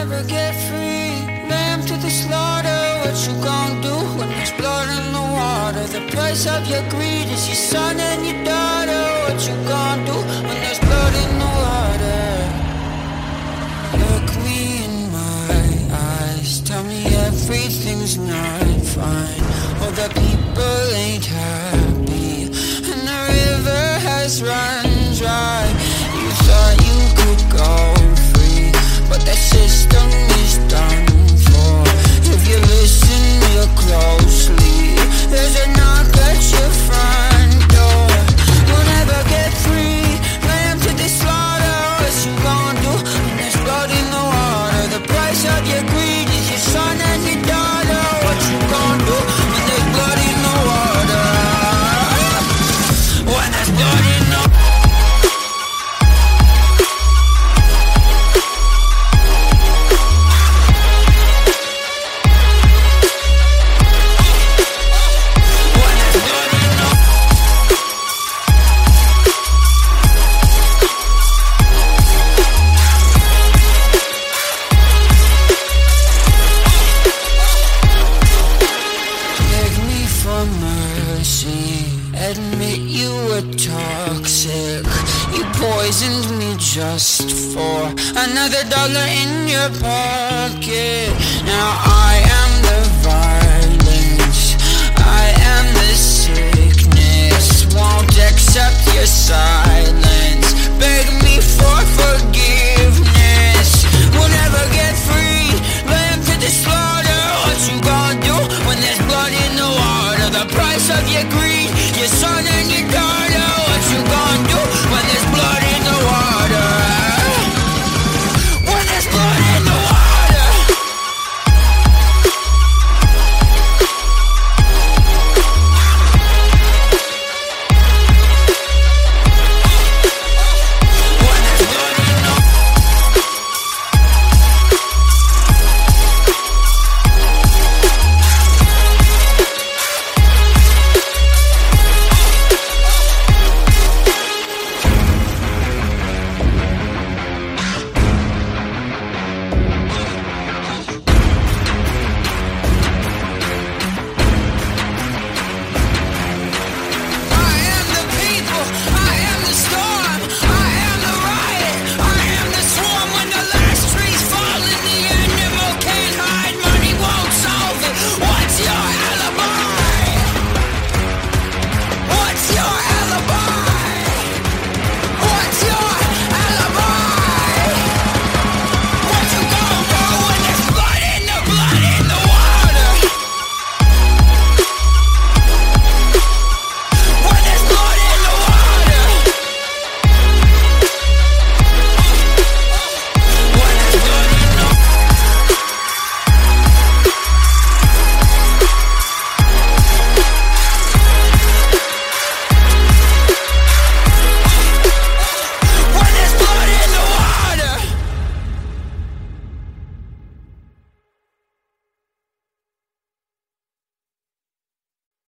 never get free. Lamb to the slaughter, what you gon' do when there's blood in the water? The price of your greed is your son and your daughter. What you gon' do when there's blood in the water? Look me in my eyes, tell me everything's not fine. All the people ain't happy, and the river has run dry. You thought you could go free, but that system is done for. If you listen real closely, there's a knock at your front door. You'll never get free. Lamb to the slaughter, what you gon' do when there's blood in the water? The price of your greed is your son and your daughter. What you gon' do when there's blood in the water? When there's blood in the water. Admit you were toxic. You poisoned me just for another dollar in your pocket. Now I am the violence, I am the sickness. Won't accept your silence.